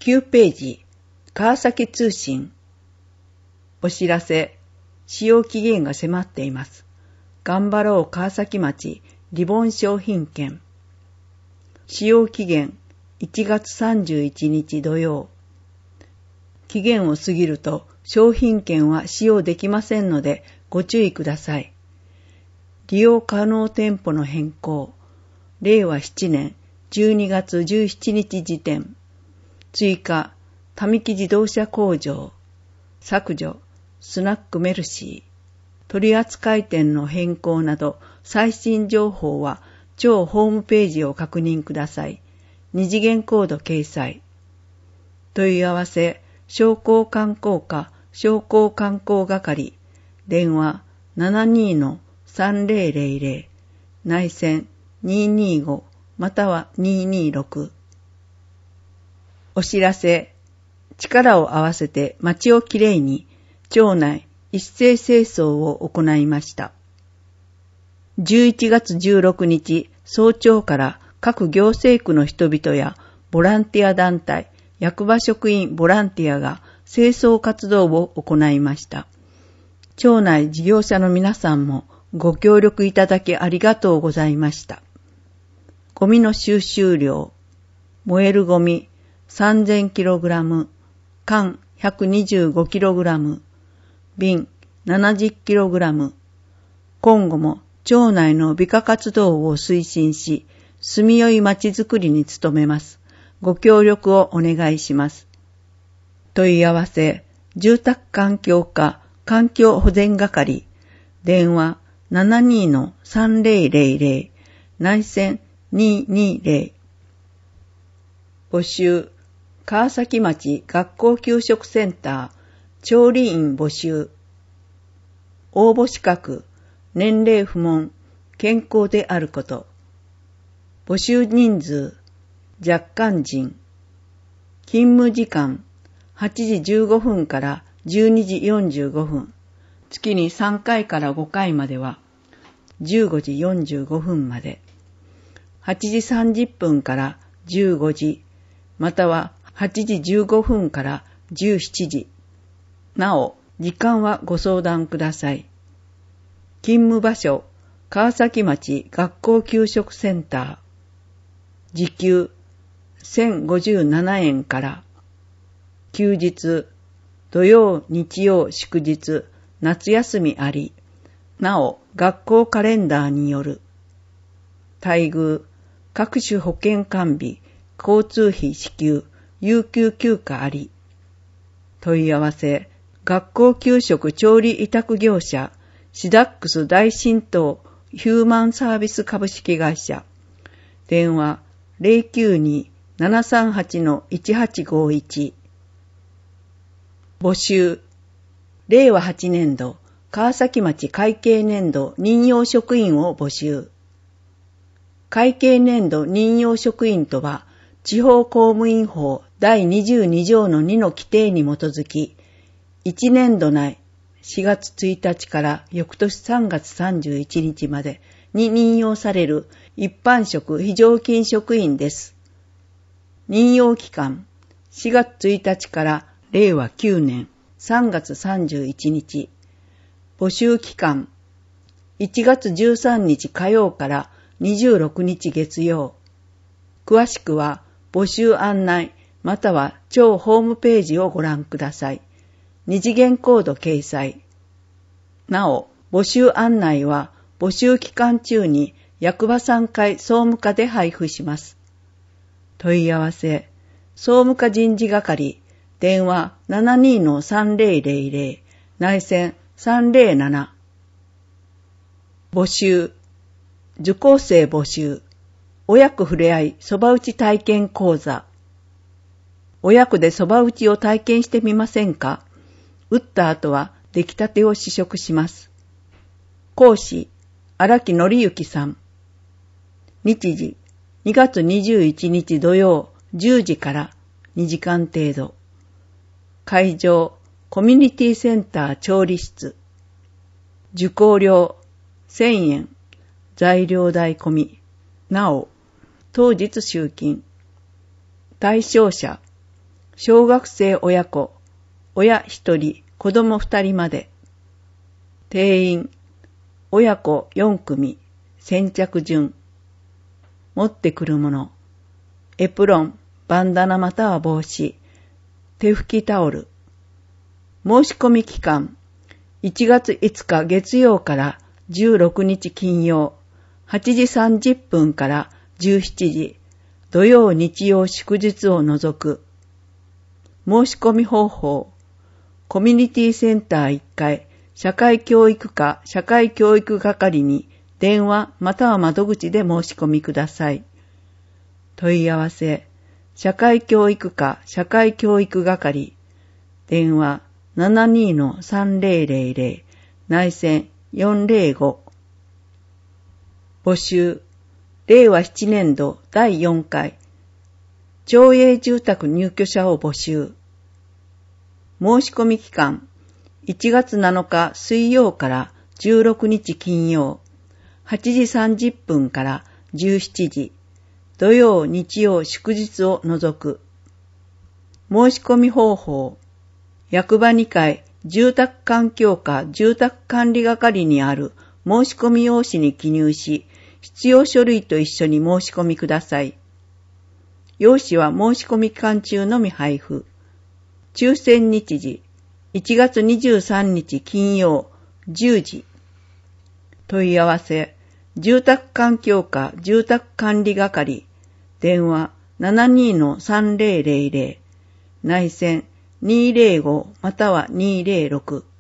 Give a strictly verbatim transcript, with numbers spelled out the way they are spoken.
きゅうページ、川崎通信。お知らせ、使用期限が迫っています。頑張ろう川崎町リボン商品券。使用期限いちがつさんじゅういちにち土曜。期限を過ぎると商品券は使用できませんのでご注意ください。利用可能店舗の変更。れいわななねんじゅうにがつじゅうしちにち時点。追加、民木自動車工場。削除、スナックメルシー。取扱店の変更など最新情報は超ホームページを確認ください。二次元コード掲載。問い合わせ、商工観光課商工観光係。電話 ななにーさんぜろぜろぜろ。内線にーにーごまたはにーにーろく。お知らせ、力を合わせて街をきれいに、町内一斉清掃を行いました。じゅういちがつじゅうろくにち早朝から各行政区の人々やボランティア団体、役場職員ボランティアが清掃活動を行いました。町内事業者の皆さんもご協力いただきありがとうございました。ゴミの収集量、燃えるゴミさんぜんキログラム、缶ひゃくにじゅうごキログラム、瓶ななじゅっキログラム。今後も町内の美化活動を推進し、住みよい町づくりに努めます。ご協力をお願いします。問い合わせ、住宅環境課環境保全係。電話 ななにーさんぜろぜろぜろ。内線にーにーぜろ。募集、川崎町学校給食センター、調理員募集。応募資格、年齢不問、健康であること。募集人数、若干人。勤務時間、はちじじゅうごふんからじゅうにじよんじゅうごふん。月にさんかいからごかいまでは、じゅうごじよんじゅうごふんまで。はちじさんじゅっぷんからじゅうごじ、またははちじじゅうごふんからじゅうしちじ。なお、時間はご相談ください。勤務場所、川崎町学校給食センター。時給せんごじゅうななえんから。休日、土曜、日曜、祝日、夏休みあり。なお、学校カレンダーによる。待遇、各種保険完備、交通費支給、有給休暇あり。問い合わせ、学校給食調理委託業者、シダックス大新東ヒューマンサービス株式会社。電話 ゼロきゅうに ななさんはち いちはちごいち。募集、れいわはちねんど川崎町会計年度任用職員を募集。会計年度任用職員とは、地方公務員法だいにじゅうにじょうのにの規定に基づき、いちねんど内しがつついたちから翌年さんがつさんじゅういちにちまでに任用される一般職非常勤職員です。任用期間、しがつついたちかられいわきゅうねんさんがつさんじゅういちにち。募集期間、いちがつじゅうさんにち火曜からにじゅうろくにち月曜。詳しくは募集案内または町ホームページをご覧ください。二次元コード掲載。なお、募集案内は募集期間中に役場さんかい総務課で配布します。問い合わせ、総務課人事係、電話 ななにーさんぜろぜろぜろ、内線さんぜろなな。募集、受講生募集、親子ふれあいそば打ち体験講座。親子でそば打ちを体験してみませんか？打った後は出来たてを試食します。講師、荒木則之さん。日時、にがつにじゅういちにち土曜じゅうじからにじかん程度。会場、コミュニティセンター調理室。受講料せんえん。材料代込み。なお、当日集金。対象者、 小学生親子、親一人、子供二人まで。定員、親子四組、先着順。持ってくるもの、エプロン、バンダナまたは帽子、手拭きタオル。申し込み期間、いちがついつか月曜からじゅうろくにち金曜、はちじさんじゅっぷんからじゅうしちじ、土曜日曜祝日を除く。申し込み方法、コミュニティセンターいっかい、社会教育課社会教育係に電話または窓口で申し込みください。問い合わせ、社会教育課社会教育係、電話 ななにーのさんぜろぜろぜろ、内線よんぜろご。募集、れいわななねんどだいよんかい、町営住宅入居者を募集。申し込み期間、いちがつなのか水曜からじゅうろくにち金曜、はちじさんじゅっぷんからじゅうしちじ、土曜日曜祝日を除く。申し込み方法、役場にかい住宅環境課住宅管理係にある申し込み用紙に記入し、必要書類と一緒に申し込みください。用紙は申し込み期間中のみ配布。抽選日時、いちがつにじゅうさんにち金曜じゅうじ。問い合わせ、住宅環境課住宅管理係、電話 ななにーのさんぜろぜろぜろ、内線にーぜろごまたはにーぜろろく。